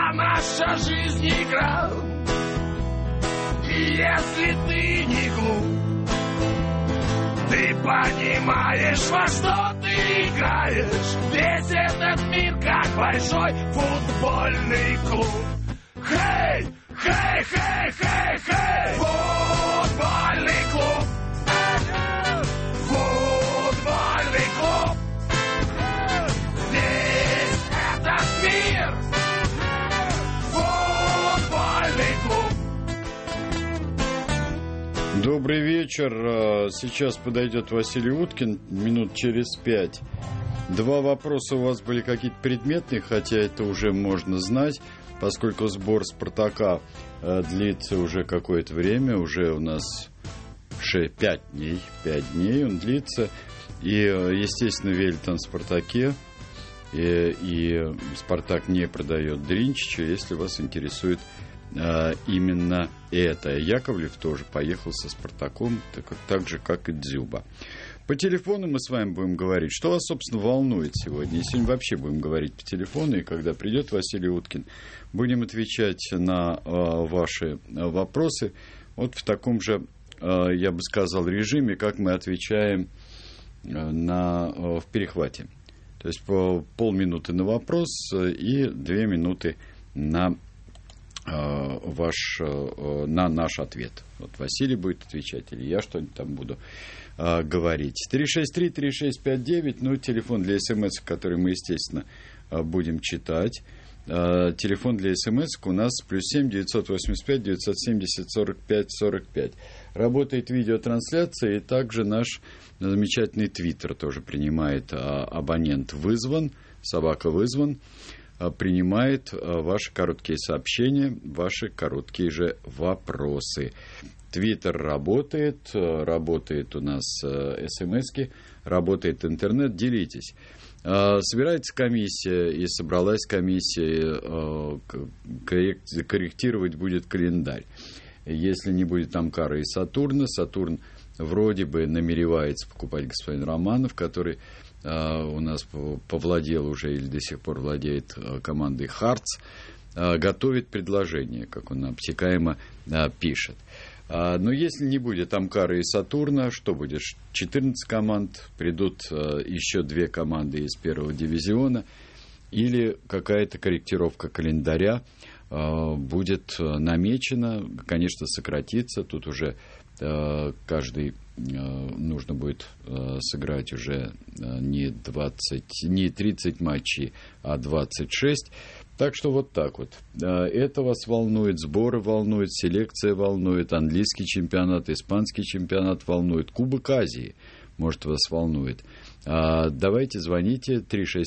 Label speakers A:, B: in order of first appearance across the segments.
A: вся наша жизнь игра. И если ты не глуп, ты понимаешь, во что ты играешь. Весь этот мир как большой футбольный клуб. Хей, хей, хей, хей, хей, футбольный клуб. Футбольный клуб. Весь этот мир. Футбольный клуб.
B: Добрый вечер. Сейчас подойдет Василий Уткин минут через 5. Два вопроса у вас были какие-то предметные, хотя это уже можно знать, поскольку сбор «Спартака» длится уже какое-то время, уже у нас 5 дней он длится. И, естественно, Велитон в «Спартаке», и «Спартак» не продает Дринчича, если вас интересует именно это. Яковлев тоже поехал со «Спартаком», так же, как и Дзюба. По телефону мы с вами будем говорить. Что вас, собственно, волнует сегодня? И сегодня вообще будем говорить по телефону, и когда придет Василий Уткин, будем отвечать на ваши вопросы вот в таком же, я бы сказал, режиме, как мы отвечаем в перехвате. То есть по полминуты на вопрос и 2 минуты на наш ответ. Вот Василий будет отвечать, или я что-нибудь там буду говорить. 363-3659, ну, телефон для смс, который мы, естественно, будем читать. Телефон для смс у нас +7 985 970 45 45. Работает видеотрансляция, и также наш замечательный твиттер тоже принимает абонент «Вызван», собака «Вызван», принимает ваши короткие сообщения, ваши короткие же вопросы. Твиттер работает у нас смски, работает интернет, делитесь. Собирается комиссия, и собралась комиссия, корректировать будет календарь. Если не будет Амкара и Сатурна, Сатурн вроде бы намеревается покупать господин Романов, который у нас повладел уже или до сих пор владеет командой «Хартс», готовит предложение, как он обтекаемо пишет. Но если не будет Амкара и Сатурна, что будет? 14 команд, придут еще 2 команды из первого дивизиона, или какая-то корректировка календаря будет намечена, конечно, сократится. Тут уже каждый нужно будет сыграть уже не 30 матчей, а 26. Так что вот так вот. Это вас волнует, сборы волнуют, селекция волнует, английский чемпионат, испанский чемпионат волнует, Кубок Азии, может, вас волнует. Давайте звоните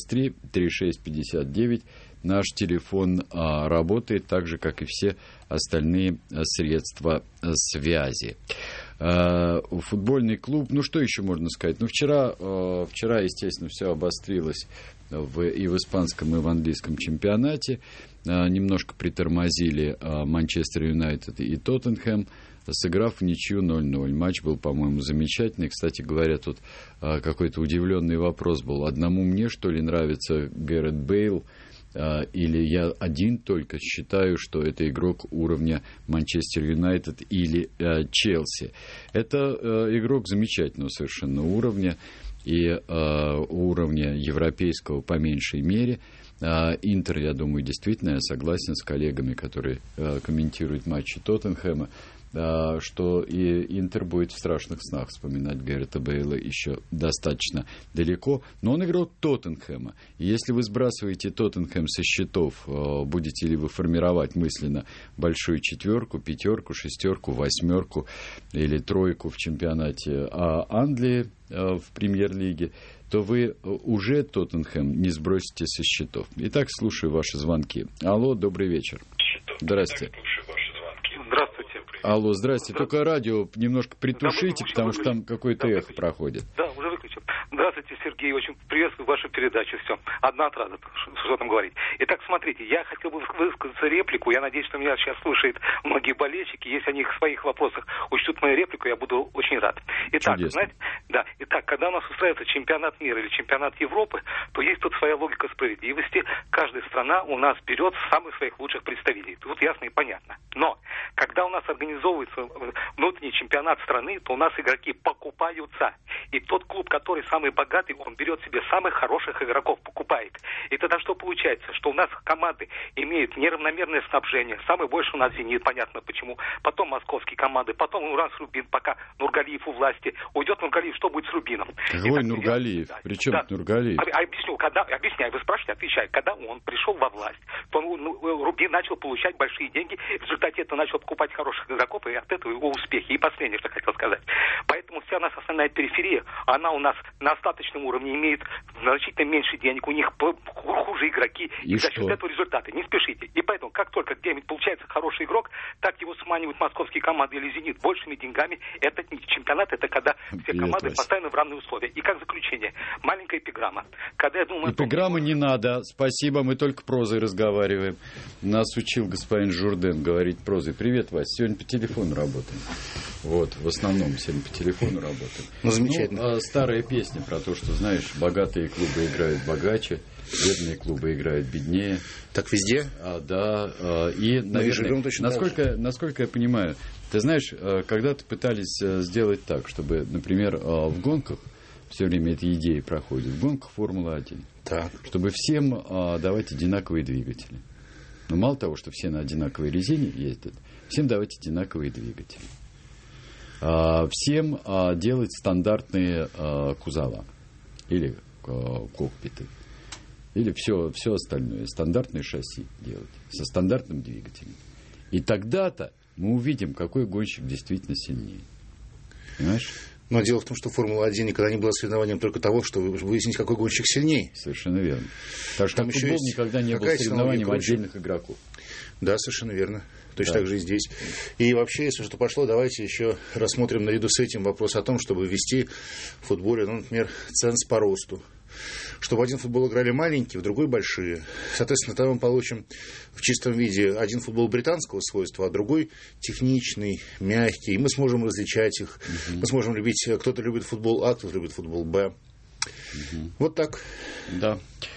B: 363-3659. Наш телефон работает так же, как и все остальные средства связи. Футбольный клуб, ну что еще можно сказать? Ну вчера, естественно, все обострилось и в испанском, и в английском чемпионате. Немножко притормозили Манчестер Юнайтед и Тоттенхэм, сыграв в ничью 0-0. Матч был, по-моему, замечательный. Кстати говоря, тут какой-то удивленный вопрос был. Одному мне, что ли, нравится Гарет Бейл, или я один только считаю, что это игрок уровня Манчестер Юнайтед или Челси. Это игрок замечательного совершенно уровня, и уровня европейского по меньшей мере. Интер, я думаю, действительно, я согласен с коллегами, которые комментируют матчи Тоттенхэма, что и Интер будет в страшных снах вспоминать Гарета Бейла еще достаточно далеко. Но он игрок Тоттенхэма. И если вы сбрасываете Тоттенхэм со счетов, будете ли вы формировать мысленно большую 4, 5, 6, 8 или 3 в чемпионате Англии в премьер-лиге, то вы уже Тоттенхэм не сбросите со счетов. Итак, слушаю ваши звонки. Алло, добрый вечер. Здрасте.
C: Здравствуйте.
B: Алло, здрасте. Только радио немножко притушите, потому что там какое-то эхо проходит.
C: Да, уже выключил. Здравствуйте, Сергей. Очень приветствую вашу передачу. Все. Одна отрада, что там говорить. Итак, смотрите, я хотел бы высказаться реплику. Я надеюсь, что меня сейчас слушают многие болельщики. Если они в своих вопросах учтут мою реплику, я буду очень рад. Итак, знаете, да, когда у нас устраивается чемпионат мира или чемпионат Европы, то есть тут своя логика справедливости. Каждая страна у нас берет самых своих лучших представителей. Тут ясно и понятно. Но когда у нас организовывается внутренний чемпионат страны, то у нас игроки покупаются. И тот клуб, который самый богатый, он берет себе самых хороших игроков, покупает. И тогда что получается? Что у нас команды имеют неравномерное снабжение. Самый больше у нас «Зенит», понятно почему. Потом московские команды, потом Урал с Рубин, пока Нургалиев у власти. Уйдет Нургалиев, что будет с Рубином?
B: Какой Нургалиев?
C: Да.
B: Причем
C: да.
B: Нургалиев?
C: Объясняю, вы спрашиваете, отвечаю. Когда он пришел во власть, то Рубин начал получать большие деньги, в результате этого начал покупать хороших игроков, и от этого его успехи. И последнее, что хотел сказать. Поэтому вся наша основная периферия, она у нас на остаточном уровне имеет значительно меньше денег, у них хуже игроки, и за счет этого результаты. Не спешите. И поэтому, как только где-нибудь получается хороший игрок, так его сманивают московские команды или «Зенит» большими деньгами. Это не чемпионат, это когда все команды поставлены в равные условия. И как заключение, маленькая эпиграмма. Когда я думаю...
B: Эпиграммы не надо, спасибо, мы только прозой разговариваем. Нас учил господин Журден говорить прозой. Привет, Вася, сегодня по телефону работаем. Вот, в основном сегодня по телефону работаем.
D: Ну, замечательно.
B: Старая песня про то, что, знаешь, богатые клубы играют богаче, бедные клубы играют беднее.
D: Так везде?
B: Да. И, наверное, насколько я понимаю, ты знаешь, когда-то пытались сделать так, чтобы, например, в гонках, все время эта идея проходит, в гонках Формулы-1, чтобы всем давать одинаковые двигатели. Но мало того, что все на одинаковой резине ездят, всем давать одинаковые двигатели. Всем делать стандартные кузова или кокпиты. Или все остальное. Стандартные шасси делать. Со стандартным двигателем. И тогда-то мы увидим, какой гонщик действительно сильнее. Понимаешь?
D: Но дело в том, что Формула-1 никогда не была соревнованием только того, чтобы выяснить, какой гонщик сильнее.
B: Совершенно верно. Так что футбол никогда не был соревнованием отдельных игроков.
D: Да, совершенно верно. Точно так же и здесь. И вообще, если что пошло, давайте еще рассмотрим наряду с этим вопрос о том, чтобы ввести в футболе, например, ценз по росту. Чтобы в один футбол играли маленькие, в другой большие. Соответственно, тогда мы получим в чистом виде один футбол британского свойства, а другой техничный, мягкий. И мы сможем различать их. Мы сможем любить... Кто-то любит футбол А, кто-то любит футбол Б. Вот так.
B: Да.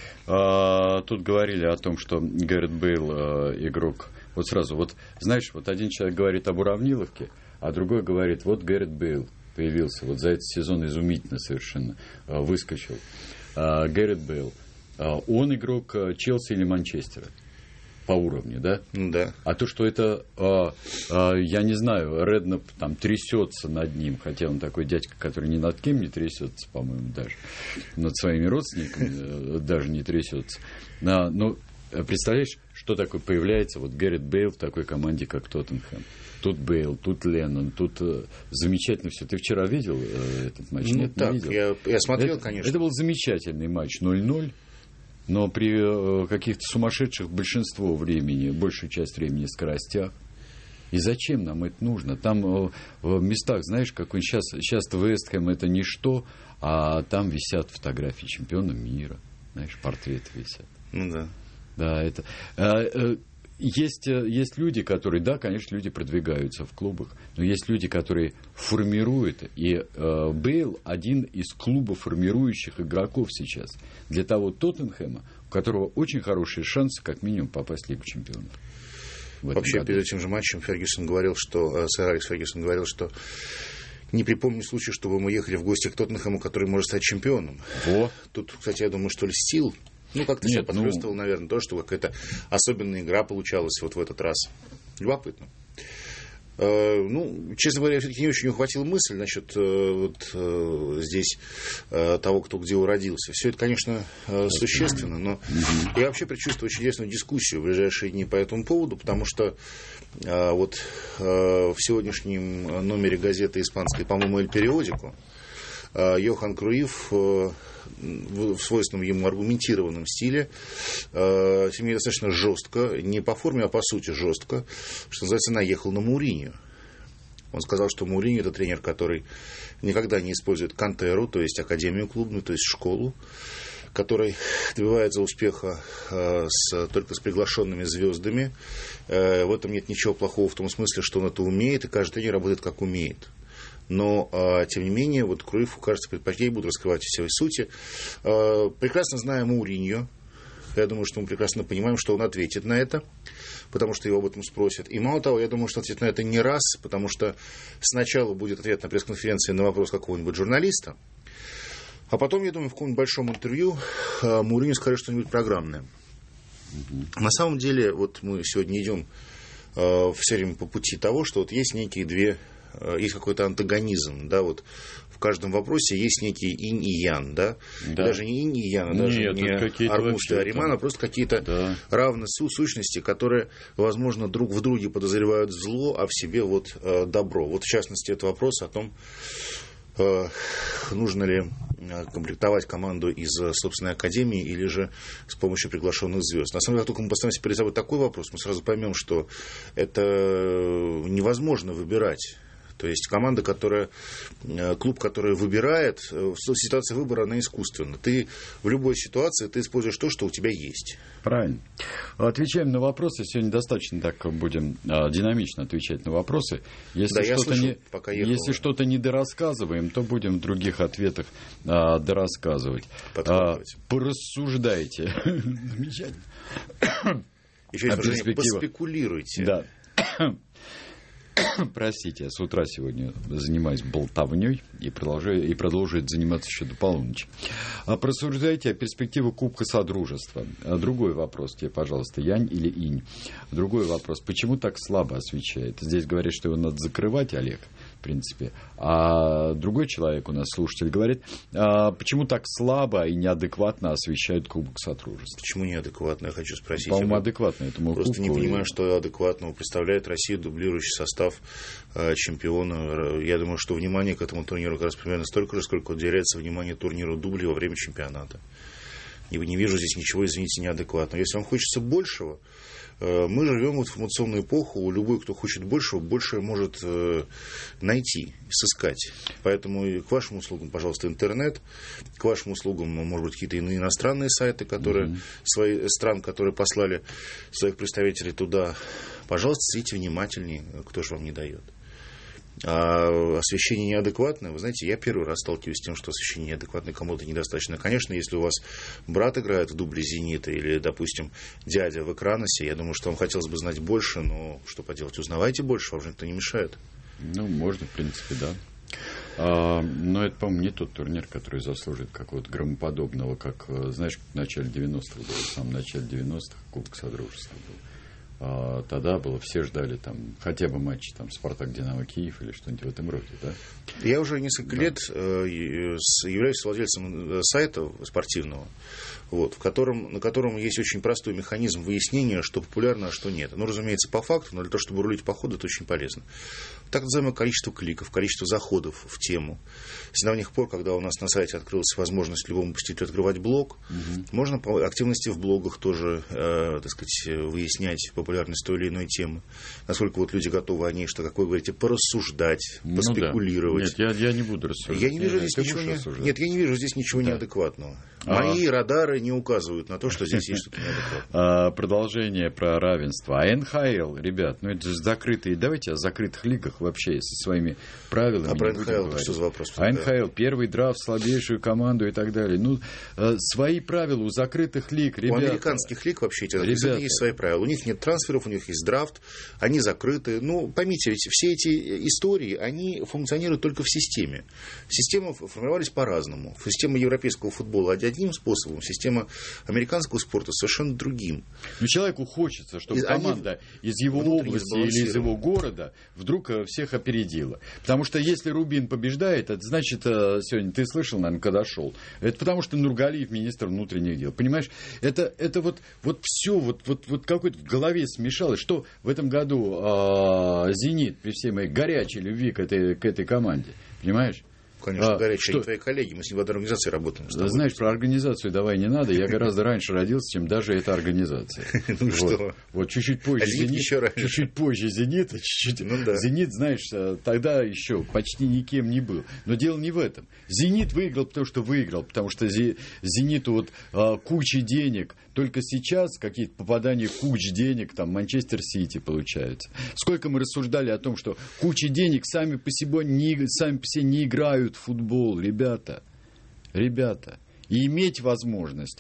B: Тут говорили о том, что Гарет Бейл игрок... Вот сразу, знаешь, один человек говорит об уравниловке, а другой говорит, вот Гарет Бейл появился, вот за этот сезон изумительно совершенно выскочил. Гарет Бейл, он игрок Челси или Манчестера по уровню, да?
D: Да.
B: А то, что это, я не знаю, Реднап там трясется над ним, хотя он такой дядька, который ни над кем не трясется, по-моему, даже. Над своими родственниками даже не трясется. Но представляешь, что такое появляется Гарет Бейл в такой команде, как Тоттенхэм? Тут Бейл, тут Леннон, тут замечательно все. Ты вчера видел этот матч?
D: Ну,
B: Нет,
D: так,
B: не видел.
D: Я смотрел, конечно.
B: Это был замечательный матч, 0-0, но при каких-то сумасшедших большинство времени, большую часть времени скоростях. И зачем нам это нужно? Там в местах, знаешь, какой сейчас Вест Хэм это ничто, а там висят фотографии чемпиона мира, знаешь, портреты висят.
D: Ну да.
B: Да, это... Есть люди, которые, да, конечно, люди продвигаются в клубах, но есть люди, которые формируют, и Бейл один из клубов формирующих игроков сейчас для того Тоттенхэма, у которого очень хорошие шансы, как минимум, попасть в Лигу чемпионов.
D: Вообще, перед этим же матчем сэр Алекс Фергюсон говорил, что не припомню случая, чтобы мы ехали в гости к Тоттенхэму, который может стать чемпионом. Тут, кстати, я думаю, что льстил. Как-то себя подхлёстывал, наверное, то, что какая-то особенная игра получалась в этот раз. Любопытно. Честно говоря, я все-таки не очень ухватил мысль насчет здесь того, кто где уродился. Все это, конечно, существенно, но я вообще предчувствую чудесную дискуссию в ближайшие дни по этому поводу, потому что в сегодняшнем номере газеты испанской, по-моему, «Эль Периодико», Йохан Круйф в свойственном ему аргументированном стиле семья достаточно жестко, не по форме, а по сути жестко, что называется, наехал на Мауриньо. Он сказал, что Мауриньо — это тренер, который никогда не использует кантеру, то есть академию клубную, то есть школу, который добивается успеха только с приглашенными звездами. В этом нет ничего плохого в том смысле, что он это умеет, и каждый тренер работает как умеет. Но, тем не менее, вот Круйфу, кажется, предпочтение будут раскрывать все свои сути. Прекрасно знаем Муриньо. Я думаю, что мы прекрасно понимаем, что он ответит на это, потому что его об этом спросят. И мало того, я думаю, что он ответит на это не раз, потому что сначала будет ответ на пресс-конференции на вопрос какого-нибудь журналиста, а потом, я думаю, в каком-нибудь большом интервью Муриньо скажет что-нибудь программное. На самом деле, вот мы сегодня идем все время по пути того, что вот есть есть какой-то антагонизм, да, вот в каждом вопросе есть некий инь и ян, да, даже не инь и ян, даже не Армуз и Ариман, а просто какие-то равные сущности, которые, возможно, друг в друге подозревают зло, а в себе вот добро. Вот в частности, это вопрос о том, нужно ли комплектовать команду из собственной академии или же с помощью приглашенных звезд. На самом деле, как только мы поставим перед собой такой вопрос, мы сразу поймем, что это невозможно выбирать. То есть команда, клуб, который выбирает, ситуация выбора, она искусственна. Ты в любой ситуации ты используешь то, что у тебя есть.
B: Правильно. Отвечаем на вопросы. Сегодня достаточно так будем динамично отвечать на вопросы. Если что-то не дорассказываем, то будем в других ответах дорассказывать. Порассуждайте. Замечательно.
D: Еще есть выражение «поспекулируйте».
B: Да. Простите, я с утра сегодня занимаюсь болтовней и продолжаю заниматься еще до полуночи. Просуждайте о перспективе Кубка Содружества. Другой вопрос тебе, пожалуйста, Янь или Инь? Другой вопрос, почему так слабо освещает? Здесь говорят, что его надо закрывать, Олег, в принципе. А другой человек у нас, слушатель, говорит, почему так слабо и неадекватно освещают Кубок Содружества?
D: Почему неадекватно, я хочу спросить.
B: По-моему, адекватно этому
D: просто
B: кубку.
D: Не понимаю, что адекватного представляет Россия, дублирующий состав чемпиона. Я думаю, что внимание к этому турниру как раз примерно столько же, сколько уделяется внимание турниру дублей во время чемпионата. Не вижу здесь ничего, извините, неадекватного. Если вам хочется большего, мы живем в информационную эпоху, любой, кто хочет большего, больше может найти, сыскать. Поэтому к вашим услугам, пожалуйста, интернет, к вашим услугам, может быть, какие-то иностранные сайты, свои стран, которые послали своих представителей туда. Пожалуйста, следите внимательнее, кто же вам не дает. А освещение неадекватное, вы знаете, я первый раз сталкиваюсь с тем, что освещение неадекватное, кому-то недостаточно. Конечно, если у вас брат играет в дубле «Зенита» или, допустим, дядя в «Экраносе», я думаю, что вам хотелось бы знать больше, но что поделать, узнавайте больше, вам же никто не мешает.
B: Ну, можно, в принципе, да. Но это, по-моему, не тот турнир, который заслужит какого-то громоподобного, как, знаешь, в начале 90-х было, в самом начале 90-х Кубок Содружества был. Тогда было, все ждали там хотя бы матчи там «Спартак», «Динамо», «Киев» или что-нибудь в этом роде, да?
D: Я уже несколько лет являюсь владельцем сайта спортивного, вот, на котором есть очень простой механизм выяснения, что популярно, а что нет. Ну, разумеется, по факту, но для того, чтобы рулить по ходу, это очень полезно. Так называемое количество кликов, количество заходов в тему. С недавних пор, когда у нас на сайте открылась возможность любому посетителю открывать блог, можно по активности в блогах тоже, так сказать, выяснять популярность той или иной темы. Насколько вот люди готовы о ней, что, как вы говорите, порассуждать, поспекулировать.
B: Да. Нет, я не буду рассуждать.
D: Я не вижу здесь ничего неадекватного. Мои радары не указывают на то, что здесь есть что-то неадекватное.
B: Продолжение про равенство. А НХЛ, ребят, это же закрытые. Давайте о закрытых лигах вообще со своими правилами.
D: А про НХЛ что за вопрос?
B: А НХЛ, первый драфт, слабейшую команду и так далее. Ну, свои правила у закрытых лиг, ребята.
D: У американских лиг вообще есть свои правила. У них нет трансферов, у них есть драфт, они закрыты. Ну, поймите, ведь все эти истории, они функционируют только в системе. Системы формировались по-разному. Система европейского футбола одним способом, система американского спорта совершенно другим.
B: Но человеку хочется, чтобы команда из его области или из его города вдруг всех опередила. Потому что если Рубин побеждает, это значит, сегодня ты слышал, наверное, когда шел, это потому что Нургалиев министр внутренних дел. Понимаешь, это вот все вот какой-то в голове смешалось, что в этом году «Зенит» при всей моей горячей любви к этой команде. Понимаешь?
D: конечно, горячие. Они твои коллеги, мы с ним в одной организации работаем.
B: Знаешь, про организацию давай не надо. Я гораздо раньше родился, чем даже эта организация.
D: Ну что?
B: Вот чуть-чуть позже «Зенит». Чуть-чуть позже «Зенит». «Зенит», знаешь, тогда еще почти никем не был. Но дело не в этом. «Зенит» выиграл, потому что «Зениту» вот куча денег. Только сейчас какие-то попадания куч денег, там, Манчестер Сити получается. Сколько мы рассуждали о том, что куча денег сами по себе не играют в футбол, ребята. И иметь возможность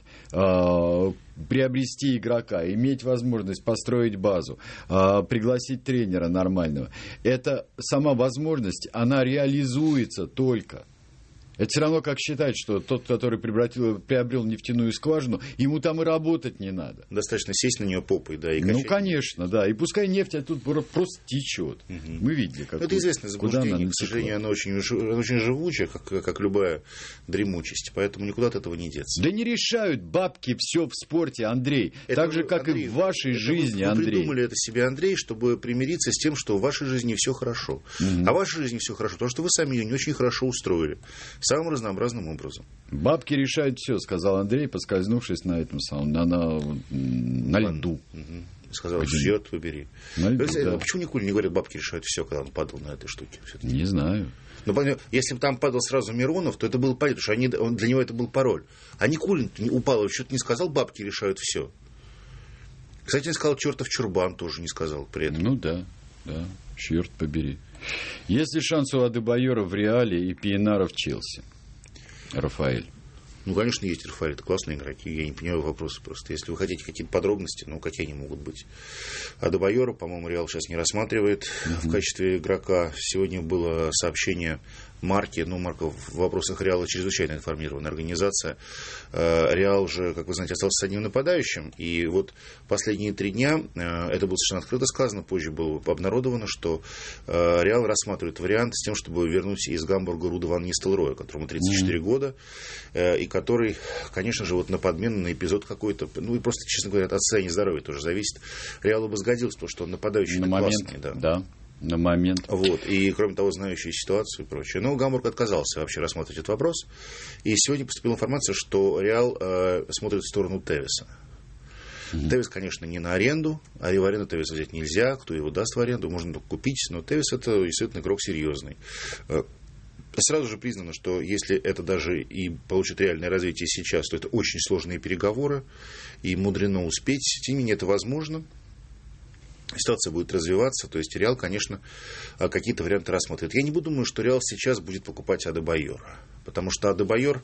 B: приобрести игрока, иметь возможность построить базу, пригласить тренера нормального. Это сама возможность, она реализуется только. Это все равно как считать, что тот, который приобрел нефтяную скважину, ему там и работать не надо.
D: Достаточно сесть на нее попой, да, и качать.
B: Ну, конечно, да. И пускай нефть оттуда просто течет. Мы видели, как
D: это известное заблуждение, к сожалению, оно очень живучее, как любая дремучесть, поэтому никуда от этого не деться.
B: Да не решают бабки все в спорте, Андрей. Так же, как и в вашей жизни, Андрей.
D: Вы придумали это себе, Андрей, чтобы примириться с тем, что в вашей жизни все хорошо. А в вашей жизни все хорошо, потому что вы сами ее не очень хорошо устроили. Самым разнообразным образом.
B: Бабки решают все, сказал Андрей, поскользнувшись на этом самом, на льду.
D: Сказал, черт побери.
B: Да.
D: Почему Никулин не говорит, бабки решают все, когда он падал на этой штуке? Все-таки?
B: Не знаю.
D: Но если бы там падал сразу Миронов, то это было понятно, что для него это был пароль. А Никулин упал, что-то не сказал, бабки решают все. Кстати, не сказал чертов чурбан, тоже не сказал при этом.
B: Ну да, черт побери. Есть ли шанс у Адебайора в Реале и Пьянара в Челси? Рафаэль.
D: Ну, конечно, есть Рафаэль, это классные игроки, я не понимаю вопросы просто. Если вы хотите какие-то подробности, какие они могут быть. Адебайора, по-моему, Реал сейчас не рассматривает в качестве игрока. Сегодня было сообщение Марки, Марка в вопросах Реала чрезвычайно информированная организация. Реал же, как вы знаете, остался с одним нападающим, и вот последние 3 дня, это было совершенно открыто сказано, позже было обнародовано, что Реал рассматривает вариант с тем, чтобы вернуть из Гамбурга Руда ван Нистелрooя, которому 34 года, и который, конечно же, вот на подмену, на эпизод какой-то, и просто, честно говоря, от состояния здоровья тоже зависит, Реалу бы сгодился, потому что он нападающий классный.
B: Да. На момент.
D: Вот. И, кроме того, знающий ситуацию и прочее. Но Гамбург отказался вообще рассматривать этот вопрос. И сегодня поступила информация, что Реал смотрит в сторону Тевеса. Тевес, конечно, не на аренду, а и в аренду Тевеса взять нельзя. Кто его даст в аренду, можно только купить. Но Тевес — это действительно игрок серьезный. Сразу же признано, что если это даже и получит реальное развитие сейчас, то это очень сложные переговоры. И мудрено успеть. Тем не менее, это возможно. Ситуация будет развиваться, то есть Реал, конечно, какие-то варианты рассмотрит. Я не думаю, что Реал сейчас будет покупать Адебайора, потому что Адебайор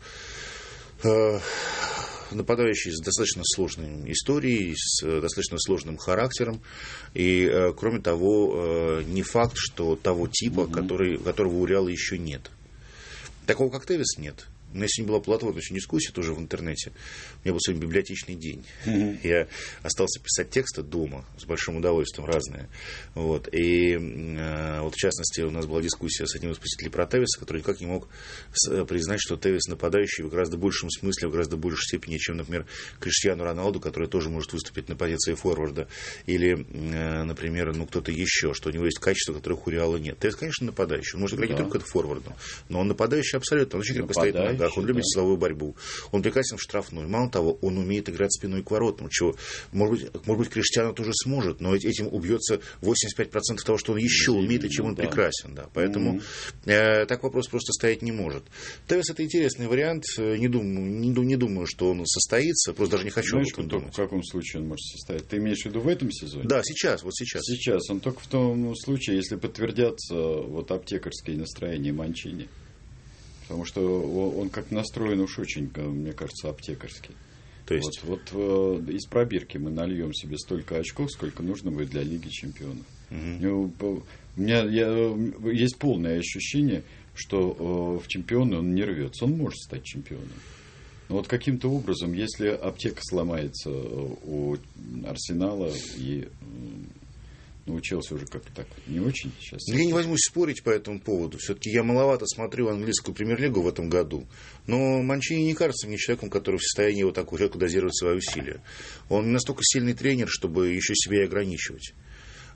D: нападающий с достаточно сложной историей, с достаточно сложным характером, и, кроме того, не факт, что того типа, которого у Реала еще нет. Такого, как Тевес, нет. У меня сегодня была плодотворная дискуссия тоже в интернете. У меня был сегодня библиотечный день. Я остался писать тексты дома с большим удовольствием, разные. Вот. И вот в частности у нас была дискуссия с одним из посетителей про Тевеса, который никак не мог признать, что Тевес нападающий в гораздо большем смысле, в гораздо большей степени, чем, например, Криштиану Роналду, который тоже может выступить на позиции форварда. Или, например, кто-то еще, что у него есть качества, которых у Реала нет. Тевес, конечно, нападающий. Он может играть не только форвардом, но он нападающий абсолютно. Он очень крепко стоит на ногах, он любит силовую борьбу, он прекрасен в штрафной. Мало того, он умеет играть спиной к воротам, чего, может быть, Криштиану тоже сможет, но этим убьется 85% того, что он еще умеет и чем он прекрасен. Да. Поэтому так вопрос просто стоять не может. Тевес — это интересный вариант. Не думаю, что он состоится. Просто даже не хочу об этом думать.
B: В каком случае он может состоять? Ты имеешь в виду в этом сезоне?
D: Да, сейчас.
B: Сейчас. Он только в том случае, если подтвердятся аптекарские настроения Манчини. Потому что он как настроен уж очень, мне кажется, аптекарский.
D: То есть...
B: Вот из пробирки мы нальем себе столько очков, сколько нужно будет для Лиги Чемпионов. У меня есть полное ощущение, что в чемпионы он не рвется. Он может стать чемпионом. Но вот каким-то образом, если аптека сломается у Арсенала и... у Челси уже как-то так не очень сейчас.
D: Я не возьмусь спорить по этому поводу. Все-таки я маловато смотрю английскую премьер-лигу в этом году. Но Манчини не кажется мне человеком, который в состоянии вот так уже дозировать свои усилия. Он не настолько сильный тренер, чтобы еще себя и ограничивать.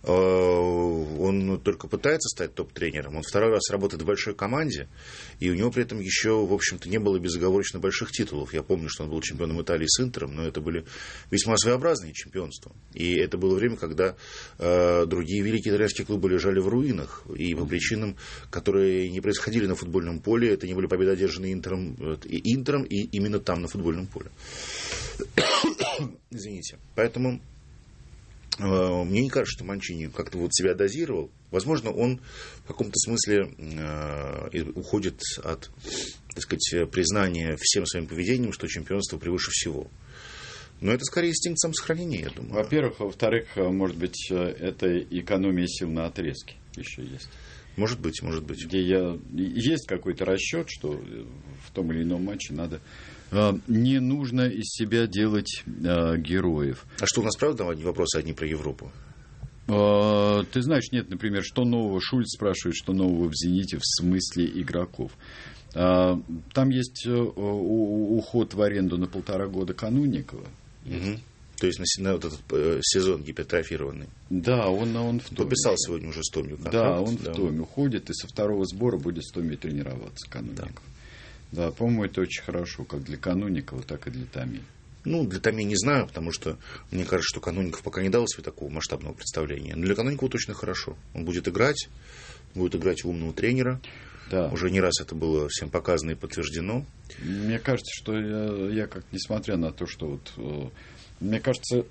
D: Он только пытается стать топ-тренером. Он второй раз работает в большой команде, и у него при этом еще, в общем-то, не было безоговорочно больших титулов. Я помню, что он был чемпионом Италии с Интером, но это были весьма своеобразные чемпионства. И это было время, когда другие великие итальянские клубы лежали в руинах. И по причинам, которые не происходили на футбольном поле, это не были победы, одержанные Интером и именно там, на футбольном поле. Извините. Поэтому мне не кажется, что Манчини как-то вот себя дозировал. Возможно, он в каком-то смысле уходит от, так сказать, признания всем своим поведением, что чемпионство превыше всего. Но это скорее инстинкт самосохранения, я думаю.
B: Во-первых. Во-вторых, может быть, это экономия сил на отрезке еще есть.
D: Может быть.
B: Где есть какой-то расчет, что в том или ином матче надо... Не нужно из себя делать героев.
D: А что, у нас правда вопросы одни про Европу?
B: Ты знаешь, нет, например, что нового, Шульц спрашивает, что нового в «Зените» в смысле игроков. Там есть уход в аренду на 1,5 года Канунникова.
D: Угу. То есть на вот этот сезон гипертрофированный.
B: Да, он в Томе.
D: Подписал сегодня уже с Томью контракт.
B: Да, он в Томе уходит, и со второго сбора будет с Томи тренироваться Канунников. Да, по-моему, это очень хорошо, как для Канунникова, так и для Томи.
D: Для Томи не знаю, потому что мне кажется, что Канунников пока не дал себе такого масштабного представления. Но для Канунникова точно хорошо. Он будет играть умного тренера. Да. Уже не раз это было всем показано и подтверждено.
B: Мне кажется, что я как, несмотря на то, что мне кажется,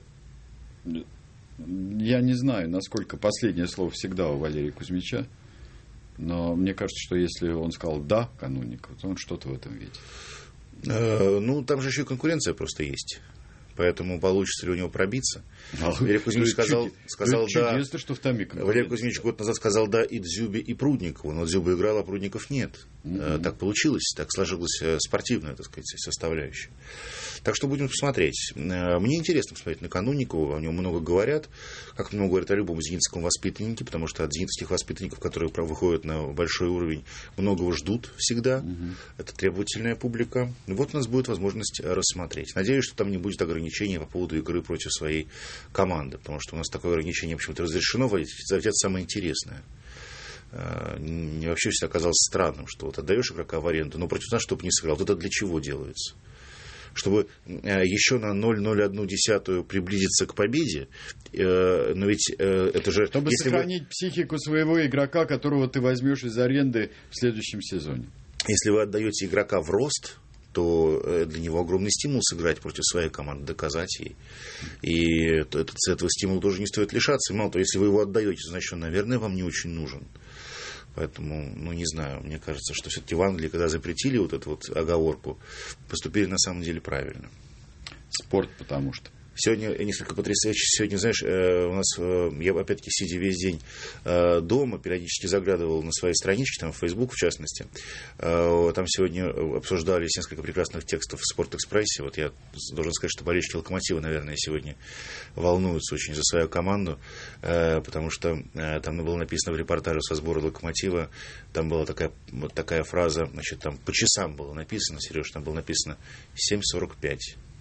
B: я не знаю, насколько последнее слово всегда у Валерия Кузьмича. Но мне кажется, что если он сказал «да» Канунникову, то он что-то в этом видит.
D: Там же еще и конкуренция просто есть. Поэтому получится ли у него пробиться. Валерий Кузьмич сказал «да».
B: Чудесно, что в Томе конкуренция.
D: Валерий Кузьмич год назад сказал «да» и Дзюбе, и Прудникову. Но Дзюба играл, а Прудников нет. Так получилось. Так сложилась спортивная, так сказать, составляющая. Так что будем посмотреть. Мне интересно посмотреть на Канунникова. О нем много говорят. Как много говорят о любом зенитском воспитаннике. Потому что от зенитских воспитанников, которые выходят на большой уровень, многого ждут всегда. Это требовательная публика. Вот у нас будет возможность рассмотреть. Надеюсь, что там не будет ограничений по поводу игры против своей команды. Потому что у нас такое ограничение почему-то разрешено. Это самое интересное. Мне вообще всегда казалось странным, что вот отдаешь игрока в аренду, но против нас, чтобы не сыграл. Вот это для чего делается? Чтобы еще на 0,01 приблизиться к победе, но ведь это же...
B: Чтобы сохранить психику своего игрока, которого ты возьмешь из аренды в следующем сезоне.
D: Если вы отдаете игрока в рост, то для него огромный стимул сыграть против своей команды, доказать ей. И этого стимула тоже не стоит лишаться. И мало того, если вы его отдаете, значит, он, наверное, вам не очень нужен. Поэтому, не знаю, мне кажется, что все-таки в Англии, когда запретили вот эту вот оговорку, поступили на самом деле правильно.
B: Спорт, потому что.
D: Сегодня несколько потрясающе. Сегодня, знаешь, у нас, я опять-таки, сидя весь день дома, периодически заглядывал на свои странички, там, в Facebook, в частности. Там сегодня обсуждались несколько прекрасных текстов в «Спортэкспрессе». Вот я должен сказать, что болельщики «Локомотива», наверное, сегодня волнуются очень за свою команду, потому что там было написано в репортаже со сбора «Локомотива», там была такая фраза, значит, там по часам было написано, Сереж, там было написано 7:45.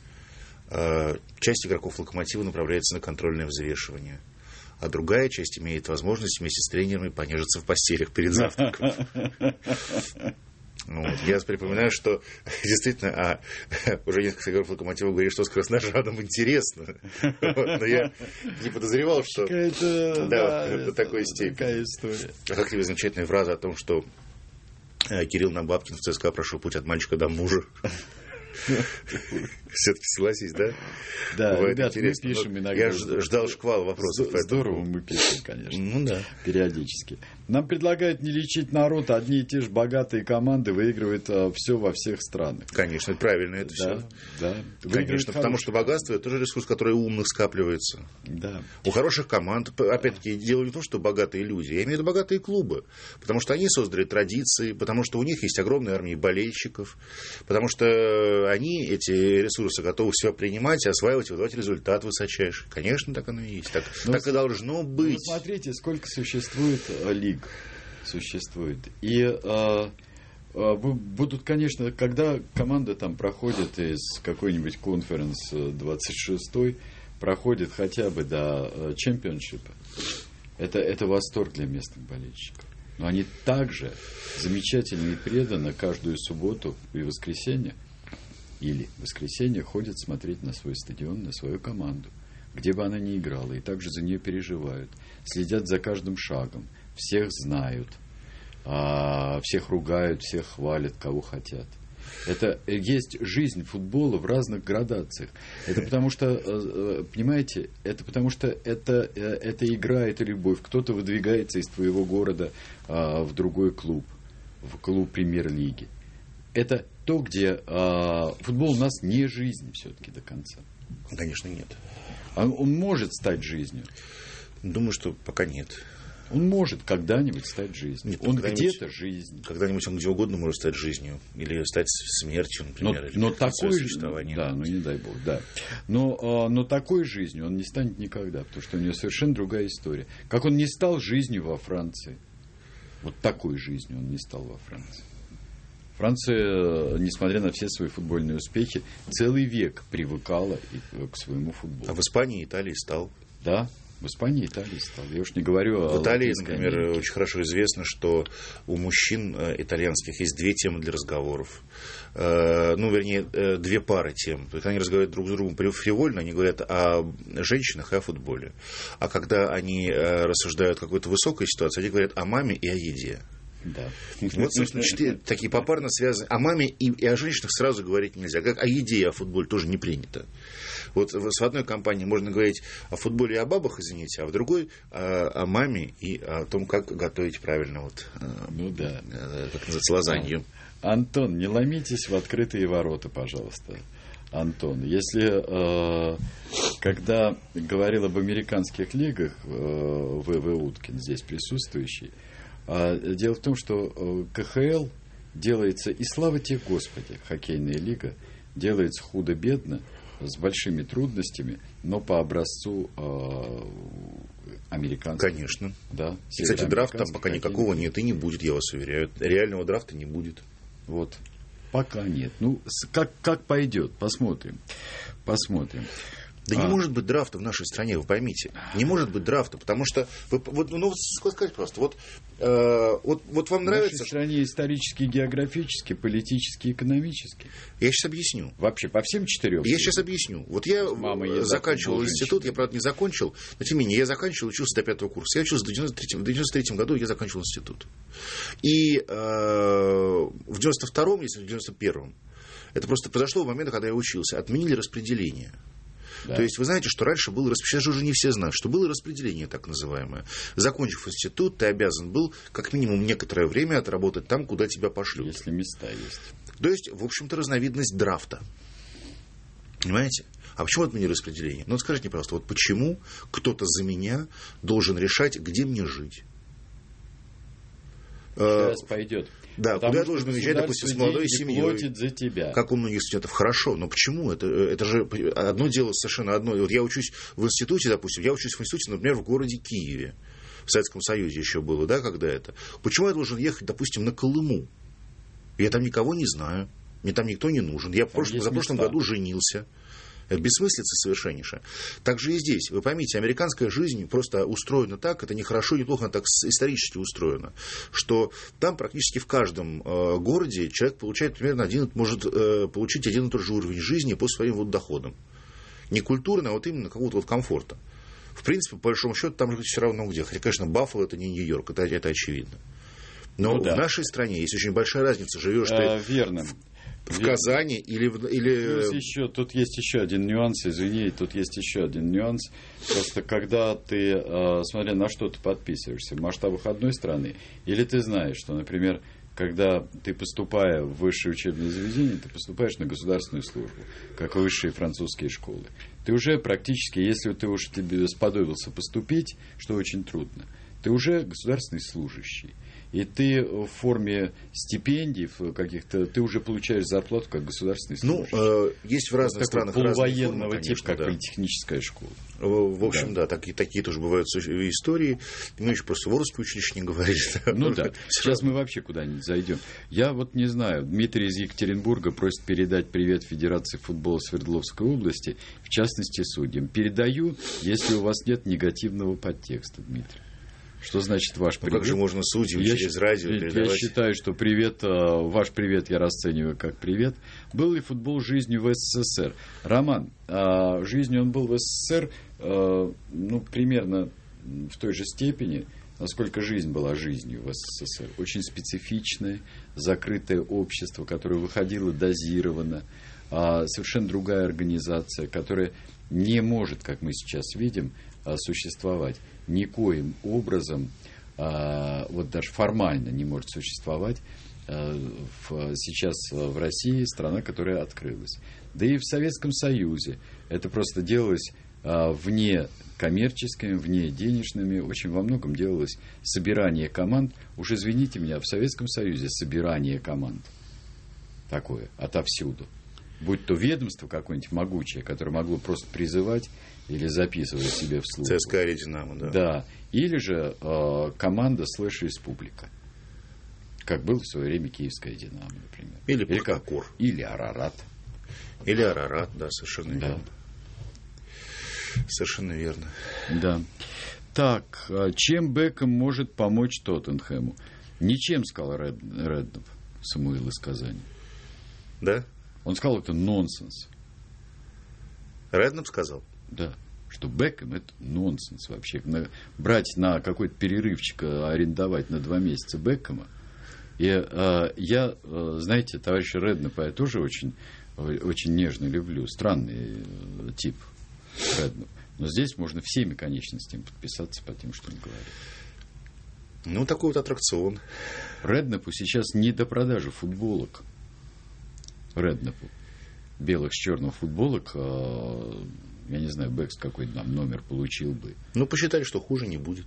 D: Часть игроков «Локомотива» направляется на контрольное взвешивание, а другая часть имеет возможность вместе с тренерами понежиться в постелях перед завтраком. Я припоминаю, что действительно уже несколько игроков «Локомотива» говорили, что с красножадом интересно. Но я не подозревал, что до такой степени.
B: Такая история.
D: А как тебе замечательная фраза о том, что Кирилл Набабкин в ЦСКА прошел путь от мальчика до мужа? Все-таки согласись, да?
B: Да,
D: бывает
B: ребят,
D: интересно.
B: мы пишем иногда.
D: Я ждал шквал вопросов.
B: Здорово мы пишем, конечно.
D: Да.
B: Периодически. Нам предлагают не лечить народ, одни и те же богатые команды выигрывают все во всех странах.
D: Конечно, это правильно, это все.
B: Да.
D: Конечно, потому что богатство – это тоже ресурс, который у умных скапливается.
B: Да.
D: У хороших команд, опять-таки, дело не в том, что богатые люди, я имею в виду богатые клубы, потому что они создали традиции, потому что у них есть огромная армия болельщиков, потому что они эти ресурсы готовы все принимать, осваивать, выдавать результат высочайший. Конечно, так оно и есть. Так и должно быть.
B: Смотрите, сколько существует лиг. И будут, конечно, когда команда там проходит из какой-нибудь конференс 26-й, проходит хотя бы до чемпионшипа, Это восторг для местных болельщиков. Но они также замечательно и преданно каждую субботу и воскресенье ходят смотреть на свой стадион, на свою команду, где бы она ни играла, и также за нее переживают, следят за каждым шагом, всех знают, всех ругают, всех хвалят, кого хотят. Это есть жизнь футбола в разных градациях. Это потому что, понимаете, это потому что это игра, это любовь. Кто-то выдвигается из твоего города в другой клуб, в клуб премьер-лиги. Это то, где футбол у нас не жизнь все-таки до конца.
D: Конечно, нет.
B: Он может стать жизнью.
D: Думаю, что пока нет.
B: Он может когда-нибудь стать жизнью.
D: Нет,
B: он где-то жизнь.
D: Когда-нибудь он где угодно может стать жизнью. Или стать смертью, например.
B: Но такой существованием. Да, не дай бог, да. Но такой жизнью он не станет никогда, потому что у него совершенно другая история. Как он не стал жизнью во Франции. Вот такой жизнью он не стал во Франции. Франция, несмотря на все свои футбольные успехи, целый век привыкала к своему футболу.
D: А в Испании и Италии стал.
B: Да. В Испании и Италии стал. Я уж не говорю о...
D: В Италии, например, очень хорошо известно, что у мужчин итальянских есть 2 темы для разговоров. Вернее, 2 пары тем. То есть они разговаривают друг с другом фривольно, они говорят о женщинах и о футболе. А когда они рассуждают о какой-то высокой ситуации, они говорят о маме и о еде.
B: Да.
D: Вот, собственно, 4 такие попарно связаны. О маме и о женщинах сразу говорить нельзя. Как о еде и о футболе тоже не принято. Вот в одной компании можно говорить о футболе и о бабах, извините, а в другой о маме и о том, как готовить правильно, как называется, лазанью.
B: Антон, не ломитесь в открытые ворота, пожалуйста. Антон, если когда говорил об американских лигах В.В. Уткин, здесь присутствующий, дело в том, что КХЛ делается, и слава тебе, Господи, хоккейная лига делается худо-бедно, с большими трудностями, но по образцу американского.
D: Конечно.
B: Да,
D: и, кстати, драфта там пока никакого нет и не будет, я вас уверяю. Реального драфта не будет.
B: Вот. Пока нет. Как пойдет, посмотрим. Да
D: не может быть драфта в нашей стране, вы поймите. Не может быть драфта, потому что... сказать просто. Вот вам нравится...
B: В нашей стране исторически, географически, политически, экономически.
D: Я сейчас объясню.
B: Вообще, по всем 4.
D: Я сейчас объясню. Вот я заканчивал институт, я, правда, не закончил, но тем не менее, я заканчивал, учился до 5-го курса. Я учился в 93-м году, я закончил институт. И в 92-м, если в 91-м, это просто произошло в момент, когда я учился, отменили распределение. Да. То есть, вы знаете, что раньше было распределение, сейчас же уже не все знают, что было распределение так называемое. Закончив институт, ты обязан был как минимум некоторое время отработать там, куда тебя пошлют.
B: Если места есть.
D: То есть, в общем-то, разновидность драфта. Понимаете? А почему отменили распределение? Ну, скажите мне, пожалуйста, вот почему кто-то за меня должен решать, где мне жить?
B: Сейчас пойдет.
D: Да, куда я должен уезжать, допустим, с молодой семьей.
B: Платит за тебя.
D: Как у многих студентов. Хорошо, но почему? Это же одно дело совершенно одно. Вот я учусь в институте, допустим, например, в городе Киеве. В Советском Союзе еще было, да, когда это. Почему я должен ехать, допустим, на Колыму? Я там никого не знаю. Мне там никто не нужен. Я за прошлом году женился. Это бессмыслица совершеннейшая. Так же и здесь. Вы поймите, американская жизнь просто устроена так, это не хорошо, не плохо, она так исторически устроена, что там практически в каждом городе человек получает примерно может получить один и тот же уровень жизни по своим доходам. Не культурно, а вот именно какого-то комфорта. В принципе, по большому счету, там же все равно где. Хотя, конечно, Баффало это не Нью-Йорк, это очевидно. Но в нашей стране есть очень большая разница. Живешь ты
B: верно.
D: В Казани или...
B: Тут есть еще один нюанс, извини, Просто когда ты, смотря на что ты подписываешься, в масштабах одной страны, или ты знаешь, что, например, когда ты, поступая в высшее учебное заведение, ты поступаешь на государственную службу, как высшие французские школы. Ты уже практически, если ты уж тебе сподобился поступить, что очень трудно, ты уже государственный служащий. И ты в форме стипендий каких-то, ты уже получаешь зарплату как государственный служащий.
D: Есть в разных странах
B: полувоенного формы,
D: конечно,
B: типа, как политехническая школа.
D: В общем, да, такие тоже бывают истории. Мы еще просто в Орское училище не говорили.
B: Сейчас мы вообще куда-нибудь зайдем. Я вот не знаю, Дмитрий из Екатеринбурга просит передать привет Федерации футбола Свердловской области, в частности, судьям. Передаю, если у вас нет негативного подтекста, Дмитрий. Что значит ваш привет?
D: Как же можно судьям через радио передавать?
B: Я считаю, что ваш привет я расцениваю как привет. Был ли футбол жизнью в СССР? Роман, жизнью он был в СССР, примерно в той же степени, насколько жизнь была жизнью в СССР. Очень специфичное, закрытое общество, которое выходило дозированно. Совершенно другая организация, которая не может, как мы сейчас видим, существовать никоим образом, вот даже формально не может существовать сейчас в России, страна, которая открылась. Да и в Советском Союзе это просто делалось вне коммерческими, вне денежными, очень во многом делалось собирание команд. Уж извините меня, в Советском Союзе собирание команд такое отовсюду. Будь то ведомство какое-нибудь могучее, которое могло просто призывать или записывать себе вслух.
D: ЦСКА или Динамо, да.
B: Да. Или же команда /республика. Как был в свое время Киевская Динамо, например.
D: Или Пахтакор.
B: Или Арарат.
D: Или Арарат, да, совершенно верно. Совершенно верно.
B: Да. Так, чем Бекхэм может помочь Тоттенхэму? Ничем, сказал Реднап, Самуил из Казани.
D: Да?
B: Он сказал, это нонсенс.
D: Реднап сказал?
B: Да. Что Бекхэм это нонсенс вообще. Брать на какой-то перерывчик, арендовать на 2 месяца Бекхэма. И я, знаете, товарища Реднапа я тоже очень, очень нежно люблю. Странный тип Реднап. Но здесь можно всеми конечностями подписаться по тем, что он говорит.
D: Такой вот аттракцион.
B: Реднапу сейчас не до продажи футболок. Реднапу. Белых с черным футболок, я не знаю, Бэкс какой там номер получил бы.
D: Посчитали, что хуже не будет.